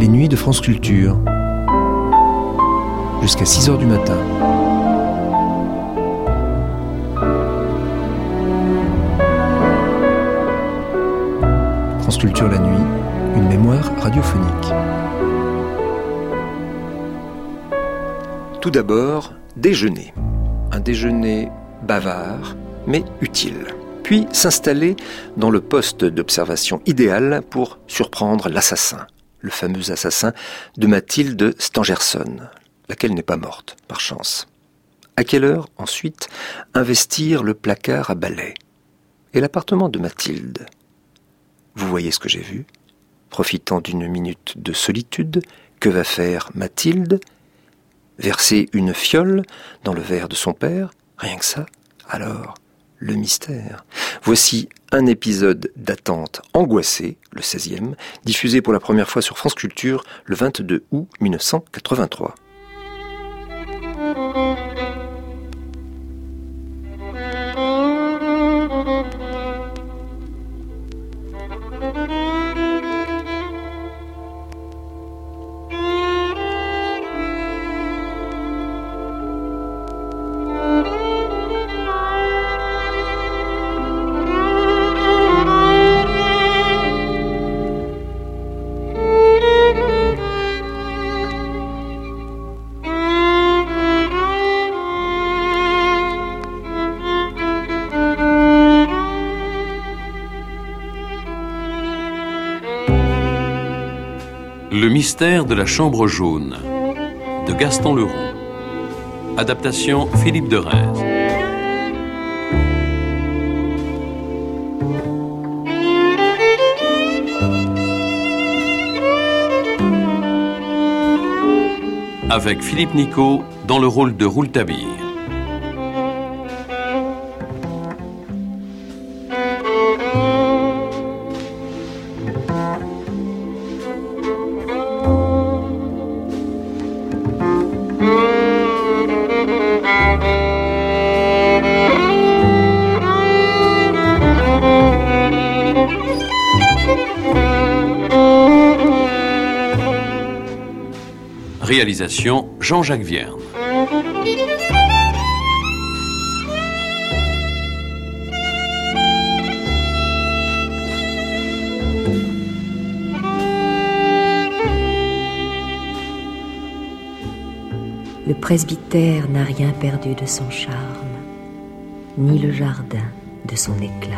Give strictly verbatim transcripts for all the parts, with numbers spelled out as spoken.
Les nuits de France Culture. Jusqu'à six heures du matin. France Culture la nuit, une mémoire radiophonique. Tout d'abord, déjeuner. Un déjeuner bavard, mais utile. Puis s'installer dans le poste d'observation idéal pour surprendre l'assassin, le fameux assassin de Mathilde Stangerson, laquelle n'est pas morte, par chance. À quelle heure, ensuite, investir le placard à balai et l'appartement de Mathilde? Vous voyez ce que j'ai vu? Profitant d'une minute de solitude, que va faire Mathilde? Verser une fiole dans le verre de son père? Rien que ça? Alors, le mystère. Voici un épisode d'attente angoissée, le seizième, diffusé pour la première fois sur France Culture le vingt-deux août mille neuf cent quatre-vingt-trois. Le mystère de la chambre jaune de Gaston Leroux. Adaptation Philippe de Rheims. Avec Philippe Nicot dans le rôle de Rouletabille. Réalisation Jean-Jacques Vierne. Le presbytère n'a rien perdu de son charme, ni le jardin de son éclat.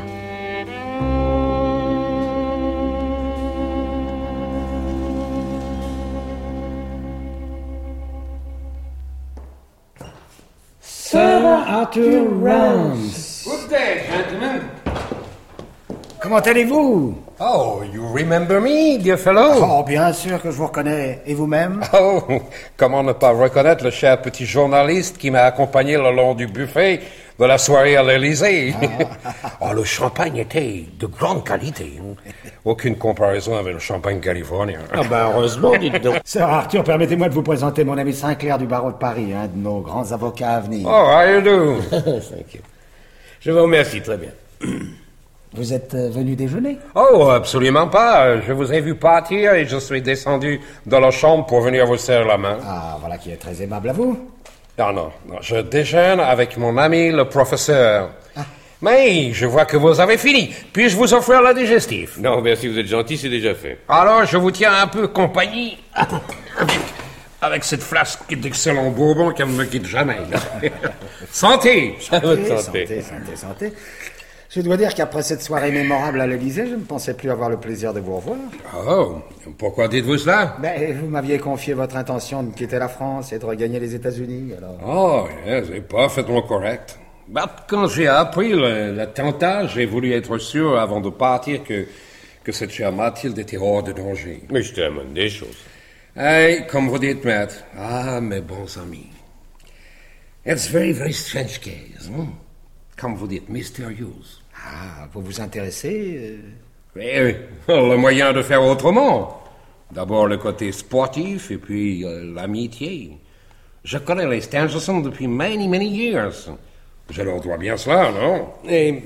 Arthur Rance. Good day, gentlemen. Comment allez-vous? Oh, you remember me, dear fellow? Oh, bien sûr que je vous reconnais. Et vous-même? Oh, comment ne pas reconnaître le cher petit journaliste qui m'a accompagné le long du buffet de la soirée à l'Élysée. Ah. Oh, le champagne était de grande qualité. Aucune comparaison avec le champagne californien. Ah ben, heureusement, dites donc. Sir Arthur, permettez-moi de vous présenter mon ami Sinclair du barreau de Paris, un de nos grands avocats à venir. Oh, how you do? Thank you. Je vous remercie, très bien. Vous êtes venu déjeuner? Oh, absolument pas. Je vous ai vu partir et je suis descendu dans la chambre pour venir vous serrer la main. Ah, voilà qui est très aimable à vous. Ah non, non, je déjeune avec mon ami le professeur. Ah. Mais je vois que vous avez fini. Puis-je vous offrir le digestif? Non, merci, vous êtes gentil, c'est déjà fait. Alors, je vous tiens un peu compagnie avec, avec cette flasque d'excellent bourbon qui ne me quitte jamais. Santé! Santé, santé, santé, santé, santé. Je dois dire qu'après cette soirée mémorable à l'Élysée, je ne pensais plus avoir le plaisir de vous revoir. Oh, pourquoi dites-vous cela? Ben, vous m'aviez confié votre intention de quitter la France et de regagner les États-Unis, alors... Oh, yes, c'est parfaitement correct. Ben, quand j'ai appris le- l'attentat, j'ai voulu être sûr avant de partir que, que cette chère Mathilde était hors de danger. Mais je te amène des choses. Et, comme vous dites, maître, ah, mes bons amis. It's very, very strange case, hein? Comme vous dites, mystérieuse. Ah, vous vous intéressez euh... Oui, le moyen de faire autrement. D'abord le côté sportif et puis euh, l'amitié. Je connais les Stangerson depuis many, many years. Je leur dois bien cela, non? Et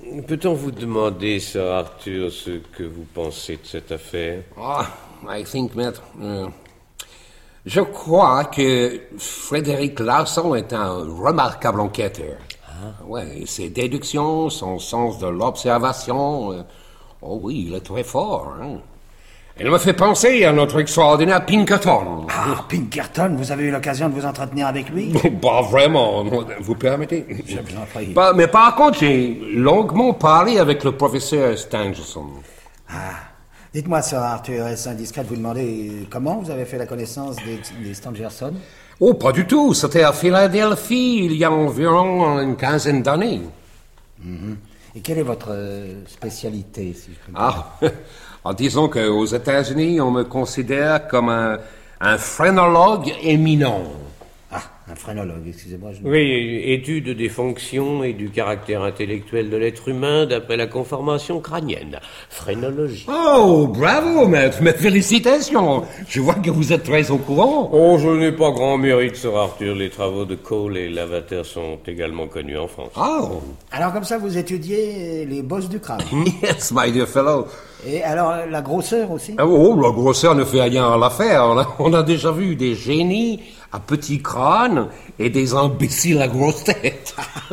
Peut-on vous demander, Sir Arthur, ce que vous pensez de cette affaire? Ah, I think, maître... euh, je crois que Frédéric Larsan est un remarquable enquêteur. Ah. Ouais, ses déductions, son sens de l'observation... euh, oh oui, il est très fort, hein. Il me fait penser à notre extraordinaire Pinkerton. Ah, Pinkerton, vous avez eu l'occasion de vous entretenir avec lui? Pas vraiment, vous permettez? Je vous en prie. Pas- mais par contre, j'ai longuement parlé avec le professeur Stangerson. Ah, dites-moi, Sir Arthur, est-ce indiscret de vous demander comment vous avez fait la connaissance des, des Stangerson? Oh, pas du tout. C'était à Philadelphie, il y a environ une quinzaine d'années. Mm-hmm. Et quelle est votre euh, spécialité, si je peux me permettre? Ah, en disant qu'aux États-Unis, on me considère comme un, un phrénologue éminent. Ah, un phrénologue, excusez-moi. Je... Oui, étude des fonctions et du caractère intellectuel de l'être humain d'après la conformation crânienne. Phrénologie. Oh, bravo, maître. Mes félicitations. Je vois que vous êtes très au courant. Oh, je n'ai pas grand mérite, Sir Arthur. Les travaux de Cole et Lavater sont également connus en France. Oh. Alors, comme ça, vous étudiez les bosses du crâne. Yes, my dear fellow. Et alors, la grosseur aussi? Oh, la grosseur ne fait rien à l'affaire. On a, on a déjà vu des génies à petit crâne et des imbéciles à grosse tête.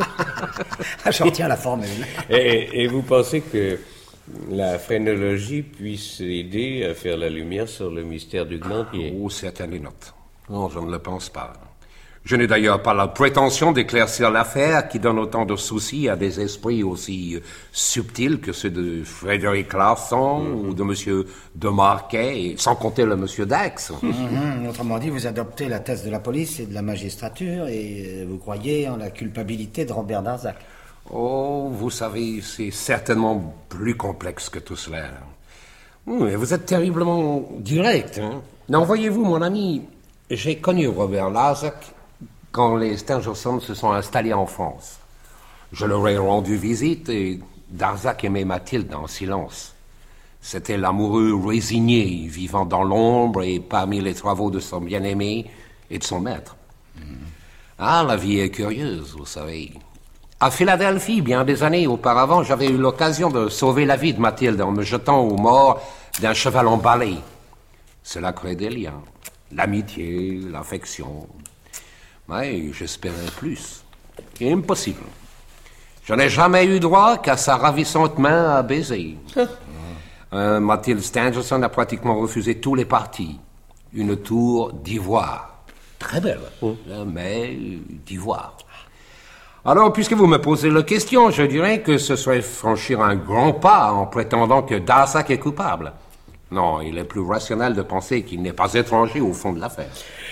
Je retiens la formule. Et, et vous pensez que la phrénologie puisse aider à faire la lumière sur le mystère du glandier? Oh, certainement not. Non, je ne le pense pas. Je n'ai d'ailleurs pas la prétention d'éclaircir l'affaire qui donne autant de soucis à des esprits aussi subtils que ceux de Frédéric Larsan mm-hmm. ou de Monsieur de Marquet, et sans compter le Monsieur Dax. Mm-hmm. Autrement dit, vous adoptez la thèse de la police et de la magistrature et vous croyez en la culpabilité de Robert Darzac. Oh, vous savez, c'est certainement plus complexe que tout cela. Oui, vous êtes terriblement direct, hein? Non, voyez-vous, mon ami, j'ai connu Robert Darzac quand les Stangerson se sont installés en France. Je leur ai rendu visite et Darzac aimait Mathilde en silence. C'était l'amoureux résigné, vivant dans l'ombre et parmi les travaux de son bien-aimé et de son maître. Mm. Ah, la vie est curieuse, vous savez. À Philadelphie, bien des années auparavant, j'avais eu l'occasion de sauver la vie de Mathilde en me jetant aux morts d'un cheval emballé. Cela crée des liens, l'amitié, l'affection... Mais j'espérais plus. Impossible. Je n'ai jamais eu droit qu'à sa ravissante main à baiser. euh, Mathilde Stangerson a pratiquement refusé tous les partis. Une tour d'ivoire. Très belle, oh. mais d'ivoire. Alors, puisque vous me posez la question, je dirais que ce serait franchir un grand pas en prétendant que Darzac est coupable. Non, il est plus rationnel de penser qu'il n'est pas étranger au fond de l'affaire.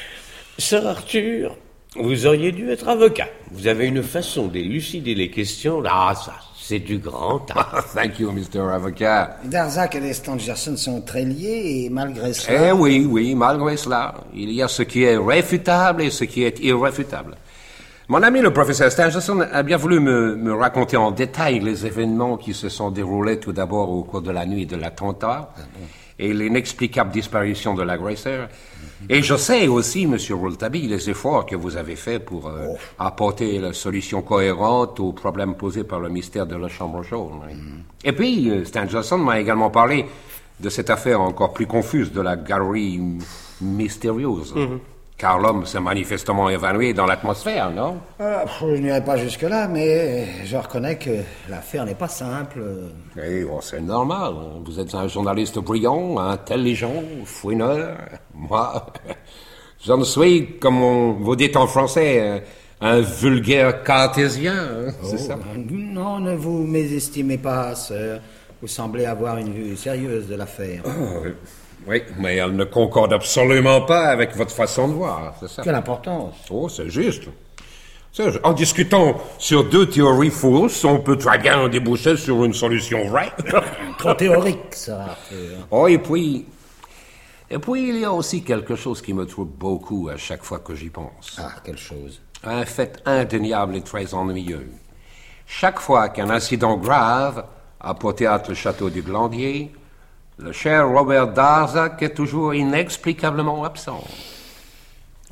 Sir Arthur, vous auriez dû être avocat. Vous avez une façon d'élucider les questions. Ah, ça, c'est du grand art. Thank you, mister Avocat. Darzac et les Stangerson sont très liés et malgré cela... Eh oui, oui, malgré cela, il y a ce qui est réfutable et ce qui est irréfutable. Mon ami le professeur Stangerson a bien voulu me, me raconter en détail les événements qui se sont déroulés tout d'abord au cours de la nuit de l'attentat ah bon. et l'inexplicable disparition de l'agresseur. Et je sais aussi, Monsieur Rouletabille, les efforts que vous avez faits pour euh, oh. apporter la solution cohérente aux problèmes posés par le mystère de la Chambre jaune. Oui. Mm. Et puis, euh, Stangerson m'a également parlé de cette affaire encore plus confuse de la galerie mystérieuse. Mm-hmm. Car l'homme s'est manifestement évanoui dans l'atmosphère, non? euh, Je n'irai pas jusque-là, mais je reconnais que l'affaire n'est pas simple. Eh, oh, c'est normal. Vous êtes un journaliste brillant, intelligent, fouineur. Moi, j'en suis, comme on vous dit en français, un vulgaire cartésien. Hein, oh, c'est ça? Non, ne vous mésestimez pas, sœur. Vous semblez avoir une vue sérieuse de l'affaire. Oh, oui. Oui, mais elle ne concorde absolument pas avec votre façon de voir, c'est ça? Quelle importance? Oh, c'est juste. C'est, en discutant sur deux théories fausses, on peut très bien déboucher sur une solution vraie. Trop théorique, ça. Oh, et puis... Et puis, il y a aussi quelque chose qui me trouble beaucoup à chaque fois que j'y pense. Ah, quelle chose? Un fait indéniable et très ennuyeux. Chaque fois qu'un incident grave a pour théâtre le château du Glandier, le cher Robert Darzac est toujours inexplicablement absent.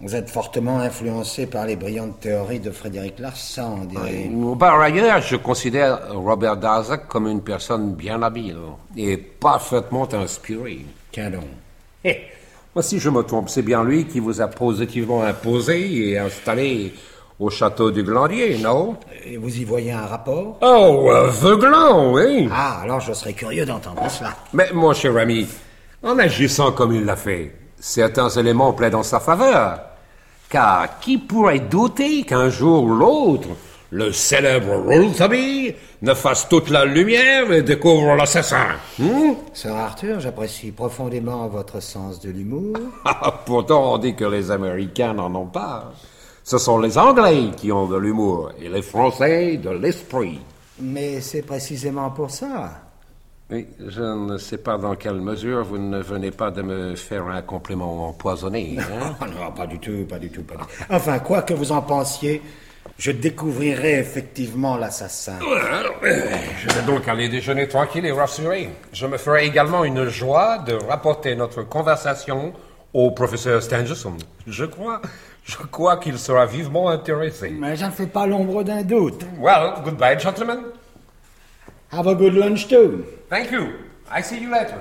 Vous êtes fortement influencé par les brillantes théories de Frédéric Larsan, on dirait. Euh, Par ailleurs, je considère Robert Darzac comme une personne bien habile et parfaitement inspirée. Tiens donc. Eh, moi, si je me trompe, c'est bien lui qui vous a positivement imposé et installé au château du Glandier, non? Et vous y voyez un rapport? Oh, aveuglant, oui. Ah, alors je serais curieux d'entendre cela. Mais mon cher ami, en agissant comme il l'a fait, certains éléments plaident en sa faveur. Car qui pourrait douter qu'un jour ou l'autre, le célèbre Rouletabille ne fasse toute la lumière et découvre l'assassin? Hmm? Sir Arthur, j'apprécie profondément votre sens de l'humour. Pourtant, on dit que les Américains n'en ont pas. Ce sont les Anglais qui ont de l'humour et les Français de l'esprit. Mais c'est précisément pour ça. Oui, je ne sais pas dans quelle mesure vous ne venez pas de me faire un compliment empoisonné. Hein? Oh non, pas du tout, pas du tout, pas du tout. Enfin, quoi que vous en pensiez, je découvrirai effectivement l'assassin. Je vais donc aller déjeuner tranquille et rassuré. Je me ferai également une joie de rapporter notre conversation au professeur Stangerson. Je crois, je crois qu'il sera vivement intéressé. Mais j'en fais pas l'ombre d'un doute. Well, goodbye, gentlemen. Have a good lunch too. Thank you. I see you later.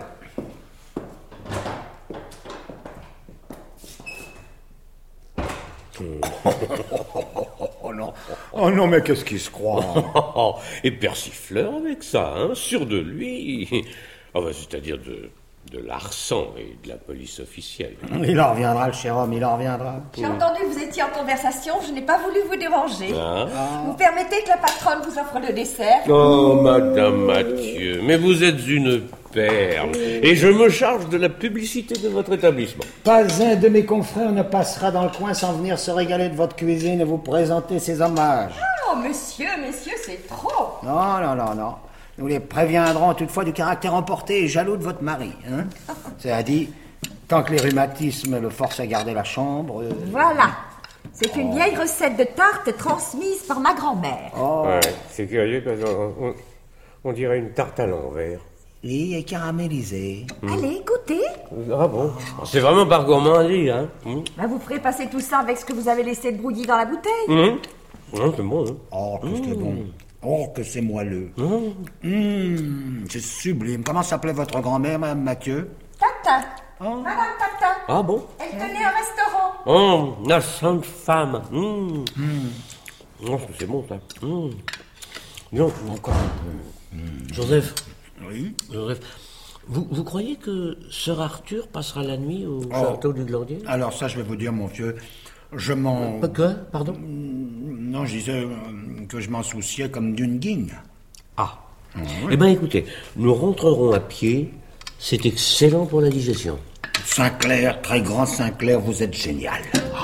Oh non, oh non, mais qu'est-ce qu'il se croit? Et persifleur avec ça, hein, sûr de lui. Enfin, c'est-à-dire de, de Larsan et de la police officielle. Il en reviendra, le cher homme, il en reviendra. J'ai entendu que vous étiez en conversation, je n'ai pas voulu vous déranger. Ah. Vous permettez que la patronne vous offre le dessert? Oh, Madame Mathieu, mais vous êtes une perle. Et je me charge de la publicité de votre établissement. Pas un de mes confrères ne passera dans le coin sans venir se régaler de votre cuisine et vous présenter ses hommages. Oh, monsieur, monsieur, c'est trop. Non, non, non, non. Nous les préviendrons toutefois du caractère emporté et jaloux de votre mari. Hein. C'est-à-dire, tant que les rhumatismes le forcent à garder la chambre... Euh... Voilà. C'est une vieille recette de tarte transmise par ma grand-mère. Oh. Ouais, c'est curieux parce qu'on on, on dirait une tarte à l'envers. Oui, et caramélisée. Mmh. Allez, goûtez. Ah bon? C'est vraiment par gourmandise, hein? Mmh. Bah, vous ferez passer tout ça avec ce que vous avez laissé de brouillis dans la bouteille. Mmh. Ouais, c'est bon, hein? Oh, que c'est bon. Oh, que c'est moelleux. Mmh. Mmh, c'est sublime. Comment s'appelait votre grand-mère, Madame Mathieu? Tata. Oh. Madame Tata. Ah bon? Elle tenait un restaurant. Oh, la sainte femme. Mmh. Mmh. Oh, c'est bon, ça. Mmh. Non, Encore un peu. Mmh. Joseph. Oui. Joseph, vous, vous croyez que Sir Arthur passera la nuit au Oh. château du Glandier? Alors ça, je vais vous dire, mon vieux, je m'en... Que? Pardon? Non, je disais euh, que je m'en souciais comme d'une guigne. Ah. Eh bien, écoutez, nous rentrerons à pied. C'est excellent pour la digestion. Saint-Clair, très grand Saint-Clair, vous êtes génial.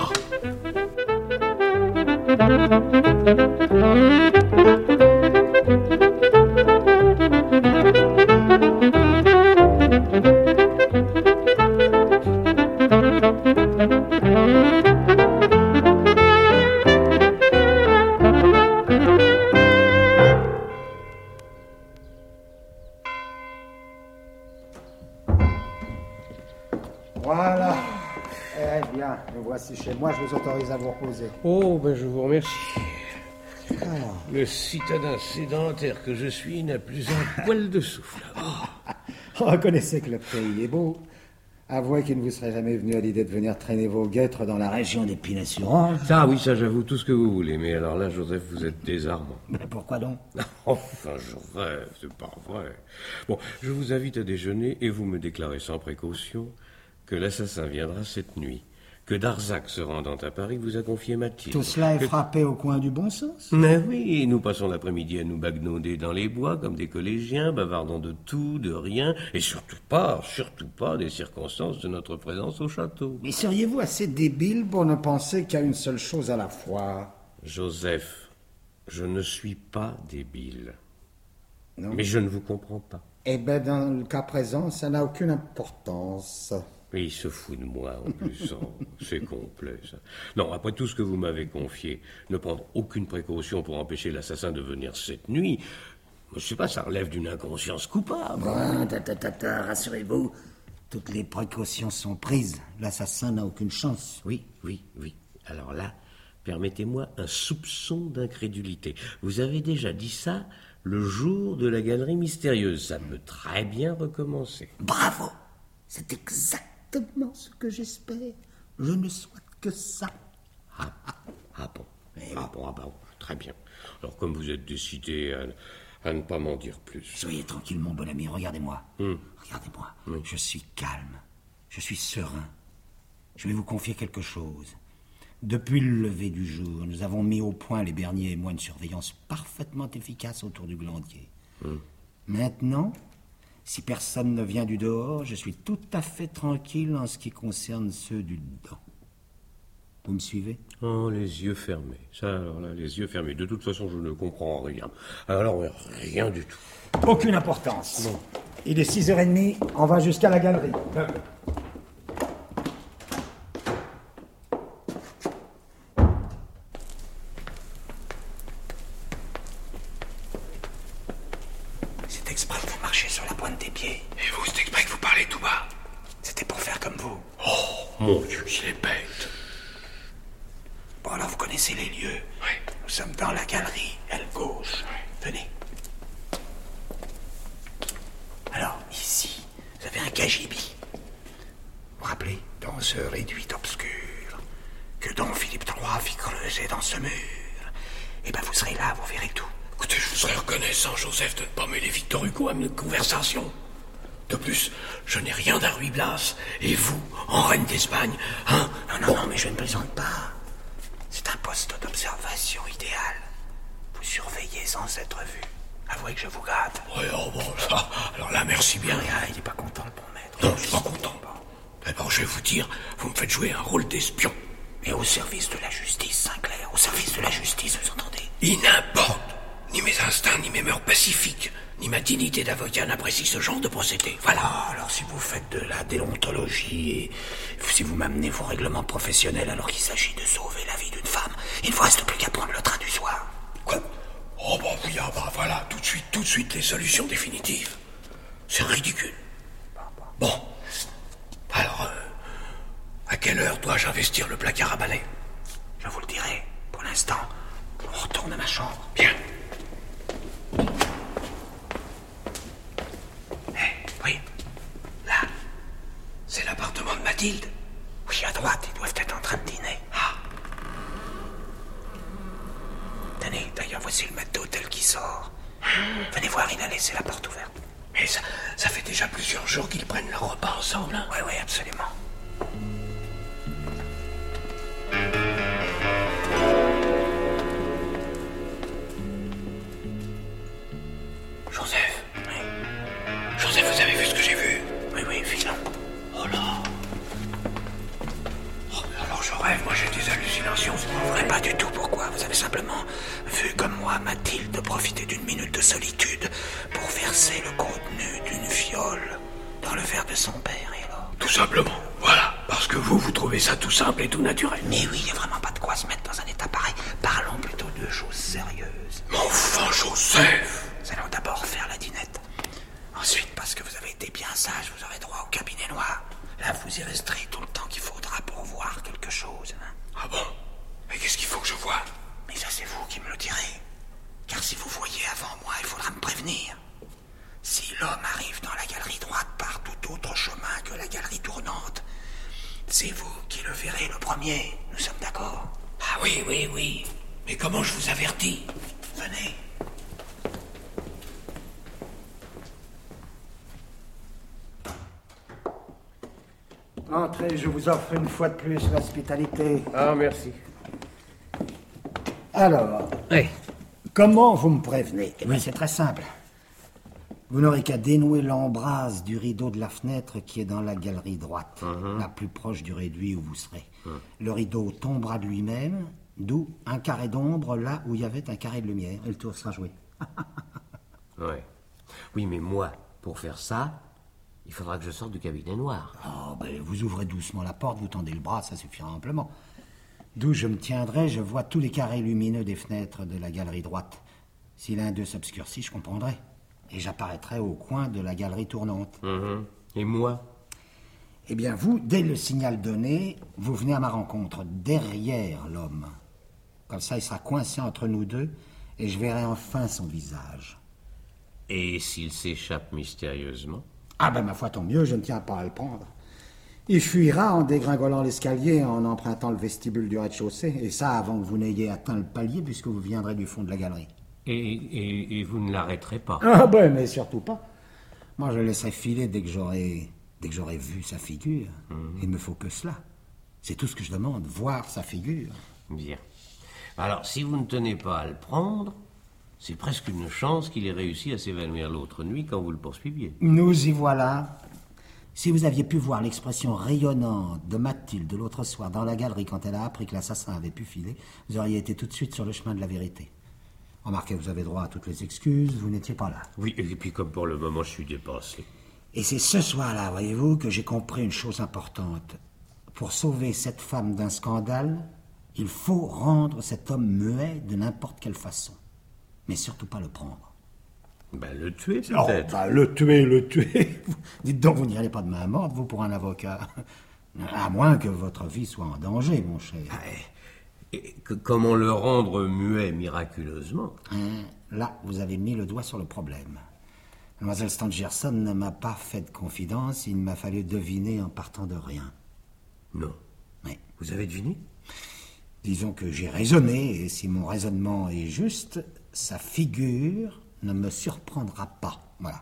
Voilà. Eh bien, me voici chez moi, je vous autorise à vous reposer. Oh, ben je vous remercie. Le citadin sédentaire que je suis n'a plus un poil de souffle. Oh. Reconnaissez que le pays est beau. Avouez qu'il ne vous serait jamais venu à l'idée de venir traîner vos guêtres dans la région des Pines-Assurances. Ah oui, ça j'avoue tout ce que vous voulez, mais alors là, Joseph, vous êtes désarmant. Mais pourquoi donc? Enfin, je rêve, c'est pas vrai. Bon, je vous invite à déjeuner et vous me déclarez sans précaution que l'assassin viendra cette nuit, que Darzac se rendant à Paris vous a confié Mathilde. Tout cela est que... frappé au coin du bon sens? Mais oui, nous passons l'après-midi à nous bagnauder dans les bois comme des collégiens, bavardant de tout, de rien, et surtout pas, surtout pas des circonstances de notre présence au château. Mais seriez-vous assez débile pour ne penser qu'à une seule chose à la fois? Joseph, je ne suis pas débile. Non. Mais je ne vous comprends pas. Eh bien, dans le cas présent, ça n'a aucune importance. Et il se fout de moi, en plus. Oh, c'est complet, ça. Non, après tout ce que vous m'avez confié, ne prendre aucune précaution pour empêcher l'assassin de venir cette nuit, je sais pas, ça relève d'une inconscience coupable. Bon, ta, ta, ta, ta, rassurez-vous, Toutes les précautions sont prises. L'assassin n'a aucune chance. Oui, oui, oui. Alors là, permettez-moi un soupçon d'incrédulité. Vous avez déjà dit ça le jour de la galerie mystérieuse. Ça peut très bien recommencer. Bravo! C'est exactement ce que j'espère. Je ne souhaite que ça. Ah, ah bon. Ah bon, ah bon, très bien. Alors comme vous êtes décidé à, à ne pas m'en dire plus. Soyez tranquille, mon bon ami, regardez-moi. Hum. Regardez-moi. Oui. Je suis calme. Je suis serein. Je vais vous confier quelque chose. Depuis le lever du jour, nous avons mis au point, les Bernier et moi, une surveillance parfaitement efficace autour du glandier. Hum. Maintenant, si personne ne vient du dehors, je suis tout à fait tranquille en ce qui concerne ceux du dedans. Vous me suivez? Oh, les yeux fermés. Ça, alors là, les yeux fermés. De toute façon, je ne comprends rien. Alors, rien du tout. Aucune importance. Bon. Il est six heures trente, on va jusqu'à la galerie. D'accord. C'est exprès que vous marchez sur la pointe des pieds. Et vous, c'est exprès que vous parlez tout bas. C'était pour faire comme vous. Oh, mon Dieu, il est bête. Bon, alors vous connaissez les lieux. Oui. Nous sommes dans la galerie, aile gauche. Venez. Alors, ici, vous avez un cagibi. Vous vous rappelez, dans ce réduit obscur, que Don Philippe trois fit creuser dans ce mur. Eh bien, vous serez là, vous verrez tout. Écoutez, je vous serais reconnaissant, Joseph, de ne pas mêler Victor Hugo à une conversation. De plus, je n'ai rien d'un Ruy Blas. Et vous, en reine d'Espagne, hein? Non, non, non, mais je ne plaisante pas. C'est un poste d'observation idéal. Vous surveillez sans être vu. Avouez que je vous gâte. Oui, oh bon, ça, alors là, merci bien. Ah, il n'est pas content, le bon maître. Non, je suis pas content. D'abord, je vais vous dire, vous me faites jouer un rôle d'espion. Mais au service de la justice, Sinclair, au service de la justice, vous entendez? Il n'importe. Ni mes instincts, ni mes mœurs pacifiques, ni ma dignité d'avocat n'apprécient ce genre de procédé. Voilà. Ah, alors si vous faites de la déontologie et si vous m'amenez vos règlements professionnels alors qu'il s'agit de sauver la vie d'une femme, il ne vous reste plus qu'à prendre le train du soir. Quoi? Oh bah oui, ah bah voilà, tout de suite, tout de suite les solutions définitives. C'est ridicule. Bon. Alors, euh, à quelle heure dois-je investir le placard à balai? Je vous le dirai. Pour l'instant, on retourne à ma chambre. Bien. Eh, oui. Là. C'est l'appartement de Mathilde? Oui, à droite, ils doivent être en train de dîner. Ah. Tenez, d'ailleurs, voici le maître d'hôtel qui sort. Venez voir, il a laissé la porte ouverte. Mais ça, ça fait déjà plusieurs jours qu'ils prennent leur repas ensemble, hein? Oui, oui, absolument. Joseph. Oui. Joseph, vous avez vu ce que j'ai vu? Oui, oui, filons. Oh là. Oh, mais alors je rêve, moi j'ai des hallucinations, c'est pas vrai? Mais pas du tout, pourquoi? Vous avez simplement vu comme moi Mathilde profiter d'une minute de solitude pour verser le contenu d'une fiole dans le verre de son père, et alors? Tout simplement, voilà. Parce que vous, vous trouvez ça tout simple et tout naturel. Mais oui, il n'y a vraiment pas de quoi se mettre dans un état pareil. Parlons plutôt de choses sérieuses. Mais enfin, Joseph! Nous allons d'abord faire la dînette. Ensuite, parce que vous avez été bien sage, vous aurez droit au cabinet noir. Là, vous y resterez tout le temps qu'il faudra pour voir quelque chose. Hein. Ah bon? Mais qu'est-ce qu'il faut que je voie? Mais ça, c'est vous qui me le direz. Car si vous voyez avant moi, il faudra me prévenir. Si l'homme arrive dans la galerie droite par tout autre chemin que la galerie tournante, c'est vous qui le verrez le premier. Nous sommes d'accord? Ah oui, oui, oui. Mais comment je vous avertis? Venez. Entrez, je vous offre une fois de plus l'hospitalité. Ah, merci. Alors, Oui. comment vous me prévenez? Eh bien, c'est très simple. Vous n'aurez qu'à dénouer l'embrase du rideau de la fenêtre qui est dans la galerie droite, uh-huh. la plus proche du réduit où vous serez. Uh-huh. Le rideau tombera de lui-même, d'où un carré d'ombre là où il y avait un carré de lumière, et le tour sera joué. Ouais. Oui, mais moi, pour faire ça, il faudra que je sorte du cabinet noir. Oh, ben, vous ouvrez doucement la porte, vous tendez le bras, ça suffira amplement. D'où je me tiendrai, je vois tous les carrés lumineux des fenêtres de la galerie droite. Si l'un d'eux s'obscurcit, je comprendrai. Et j'apparaîtrai au coin de la galerie tournante. Mmh. Et moi? Eh bien, vous, dès le signal donné, vous venez à ma rencontre, derrière l'homme. Comme ça, il sera coincé entre nous deux, et je verrai enfin son visage. Et s'il s'échappe mystérieusement? Ah ben, ma foi, tant mieux, je ne tiens pas à le prendre. Il fuira en dégringolant l'escalier, en empruntant le vestibule du rez-de-chaussée, et ça avant que vous n'ayez atteint le palier, puisque vous viendrez du fond de la galerie. Et, et, et vous ne l'arrêterez pas? Ah ben, mais surtout pas. Moi, je le laisserai filer dès que j'aurai, dès que j'aurai vu sa figure. Mmh. Il me faut que cela. C'est tout ce que je demande, voir sa figure. Bien. Alors, si vous ne tenez pas à le prendre, c'est presque une chance qu'il ait réussi à s'évanouir l'autre nuit quand vous le poursuiviez. Nous y voilà. Si vous aviez pu voir l'expression rayonnante de Mathilde l'autre soir dans la galerie quand elle a appris que l'assassin avait pu filer, vous auriez été tout de suite sur le chemin de la vérité. Remarquez, vous avez droit à toutes les excuses, vous n'étiez pas là. Oui, et puis comme pour le moment je suis dépassé. Et c'est ce soir-là, voyez-vous, que j'ai compris une chose importante. Pour sauver cette femme d'un scandale, il faut rendre cet homme muet de n'importe quelle façon. Mais surtout pas le prendre. Ben, le tuer, Oh, peut-être. ben, le tuer, le tuer. Dites donc, vous n'y allez pas de main morte, vous, pour un avocat. À moins que votre vie soit en danger, mon cher. Ah, et, et que- comment le rendre muet miraculeusement? Hein, là, vous avez mis le doigt sur le problème. Mademoiselle Stangerson ne m'a pas fait de confidence, il m'a fallu deviner en partant de rien. Non. Oui. Vous avez deviné? Disons que j'ai raisonné, et si mon raisonnement est juste, sa figure ne me surprendra pas. Voilà.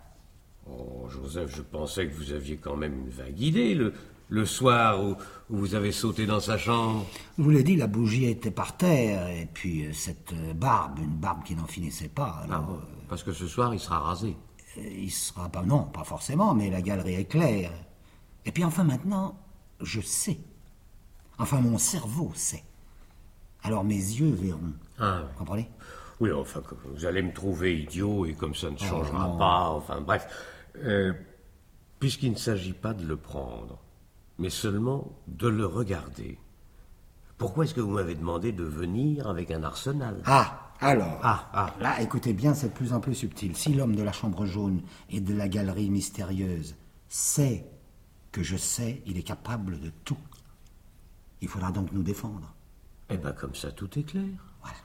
Oh, Joseph, je pensais que vous aviez quand même une vague idée, le, le soir où, où vous avez sauté dans sa chambre. Je vous l'ai dit, la bougie était par terre, et puis euh, cette euh, barbe, une barbe qui n'en finissait pas. Alors, Ah, parce que ce soir, il sera rasé. euh, il sera pas... Non, pas forcément, mais la galerie est claire. Et puis enfin maintenant, je sais. Enfin, mon cerveau sait. Alors mes yeux verront. Ah, oui. Vous comprenez? Oui, enfin, que vous allez me trouver idiot et comme ça ne changera non. pas, enfin bref. Euh, puisqu'il ne s'agit pas de le prendre, mais seulement de le regarder. Pourquoi est-ce que vous m'avez demandé de venir avec un arsenal? Ah, alors. Ah, ah. Là, écoutez bien, c'est de plus en plus subtil. Si l'homme de la chambre jaune et de la galerie mystérieuse sait que je sais, il est capable de tout. Il faudra donc nous défendre. Eh bien, comme ça, tout est clair. Voilà.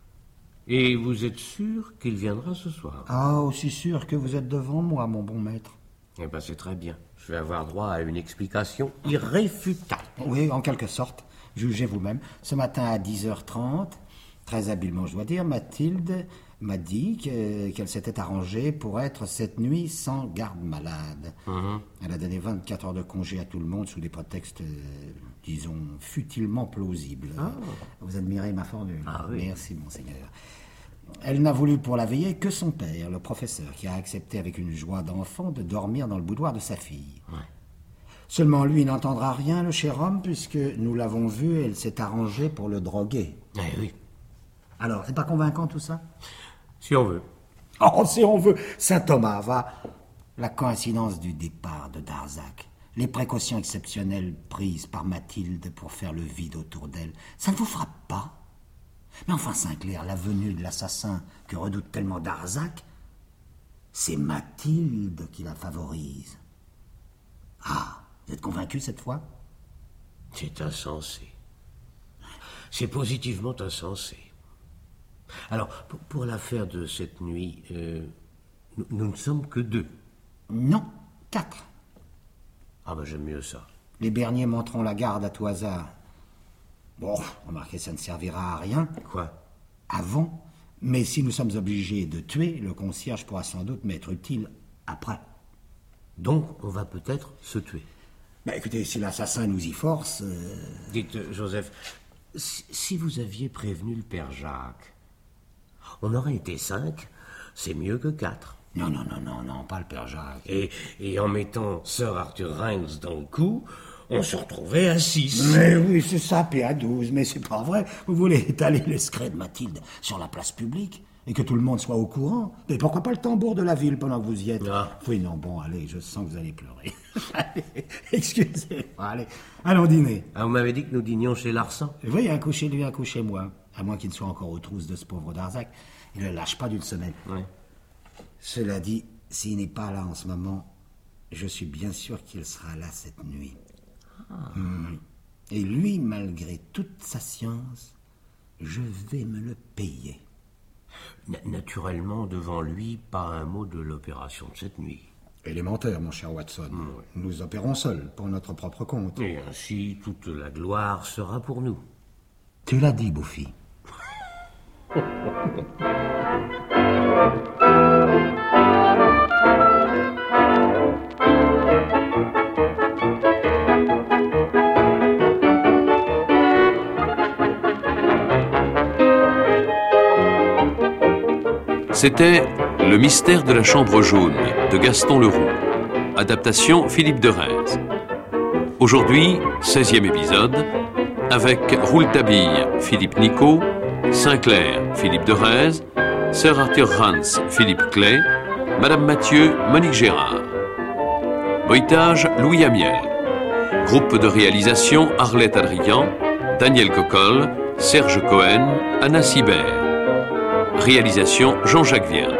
Et vous êtes sûr qu'il viendra ce soir? Ah, aussi sûr que vous êtes devant moi, mon bon maître. Eh bien, c'est très bien. Je vais avoir droit à une explication irréfutable. Oui, en quelque sorte. Jugez vous-même. Ce matin à dix heures trente, très habilement, je dois dire, Mathilde m'a dit que- qu'elle s'était arrangée pour être cette nuit sans garde malade. Elle a donné vingt-quatre heures de congé à tout le monde sous des prétextes, euh, disons, futilement plausibles. Vous admirez ma formule. Ah oui. Merci, monseigneur. Elle n'a voulu pour la veillée que son père, le professeur, qui a accepté avec une joie d'enfant de dormir dans le boudoir de sa fille. Seulement lui n'entendra rien, le cher homme, puisque nous l'avons vu, elle s'est arrangée pour le droguer. Eh oui, Alors, c'est pas convaincant tout ça? si on veut. Oh, si on veut, saint Thomas, va. La coïncidence du départ de Darzac, les précautions exceptionnelles prises par Mathilde pour faire le vide autour d'elle, ça ne vous frappe pas? Mais enfin, Sinclair, la venue de l'assassin que redoute tellement Darzac, c'est Mathilde qui la favorise. Ah, vous êtes convaincu cette fois? C'est insensé. C'est positivement insensé. Alors, pour, pour l'affaire de cette nuit, euh, nous, nous ne sommes que deux. Non, quatre. Ah ben j'aime mieux ça. Les berniers monteront la garde à tout hasard. Bon, remarquez, ça ne servira à rien Quoi? avant, mais si nous sommes obligés de tuer, le concierge pourra sans doute m'être utile après. Donc, on va peut-être se tuer. Ben écoutez, si l'assassin nous y force... euh, Dites, euh, Joseph, si, si vous aviez prévenu le père Jacques, on aurait été cinq, c'est mieux que quatre. Non, non, non, non, non, pas le père Jacques. Et, et en mettant Sir Arthur Rhines dans le coup, on se retrouvait à six. Mais oui, c'est ça, P à douze, mais c'est pas vrai. Vous voulez étaler le secret de Mathilde sur la place publique et que tout le monde soit au courant. Mais pourquoi pas le tambour de la ville pendant que vous y êtes? Ah. Oui, non, bon, allez, je sens que vous allez pleurer. Allez, excusez-moi, allez, allons dîner. Ah, vous m'avez dit que nous dînions chez Larsan? Oui, un coup chez lui, un coup chez moi. À moins qu'il ne soit encore aux trousses de ce pauvre Darzac. Il ne le lâche pas d'une semaine. Oui. Cela dit, s'il n'est pas là en ce moment, je suis bien sûr qu'il sera là cette nuit. Hum. Et lui, malgré toute sa science, je vais me le payer. Na- naturellement, devant lui, pas un mot de l'opération de cette nuit. Élémentaire, mon cher Watson. Nous opérons seuls, pour notre propre compte. Et ainsi, toute la gloire sera pour nous. Tu l'as dit, Buffy. C'était Le mystère de la chambre jaune de Gaston Leroux. Adaptation Philippe de Rheims. Aujourd'hui, seizième épisode, avec Rouletabille, Philippe Nicot, Sinclair, Philippe de Rheims, Sir Arthur Rance, Philippe Clay, Madame Mathieu, Monique Gérard. Bruitage, Louis Amiel. Groupe de réalisation, Arlette Adrian, Daniel Cocolle, Serge Cohen, Anna Sibert. Réalisation, Jean-Jacques Vierne.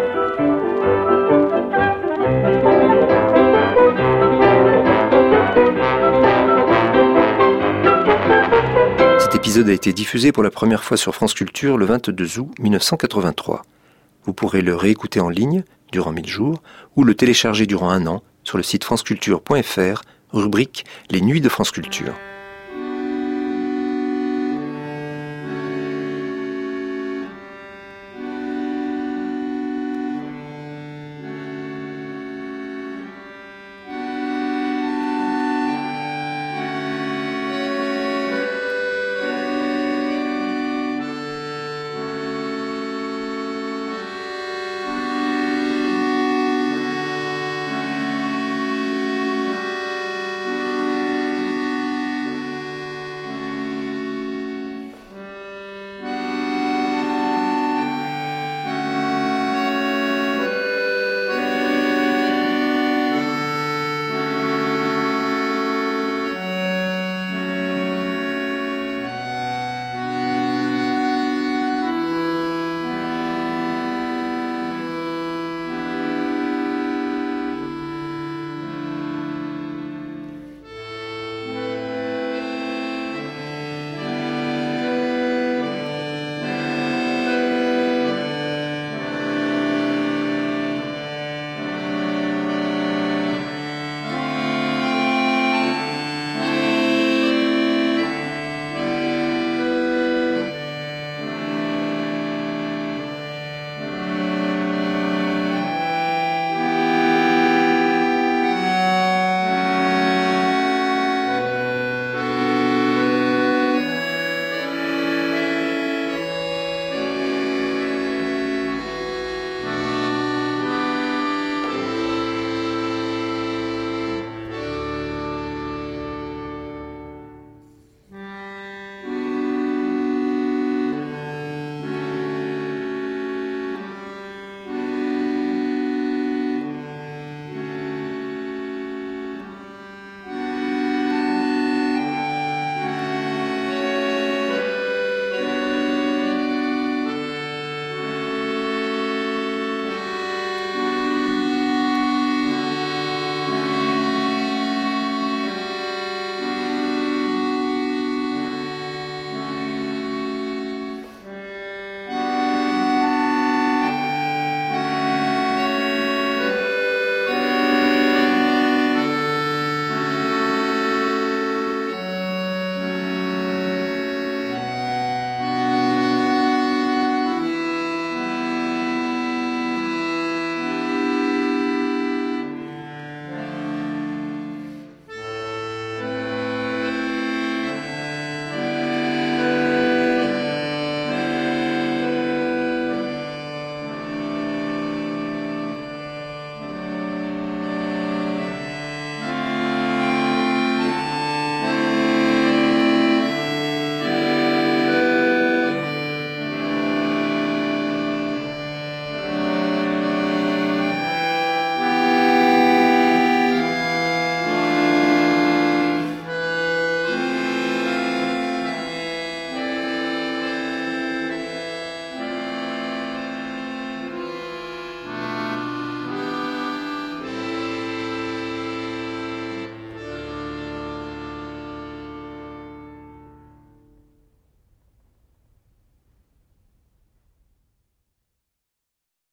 Cet épisode a été diffusé pour la première fois sur France Culture le vingt-deux août mille neuf cent quatre-vingt-trois. Vous pourrez le réécouter en ligne durant mille jours ou le télécharger durant un an sur le site franceculture point f r, rubrique Les Nuits de France Culture.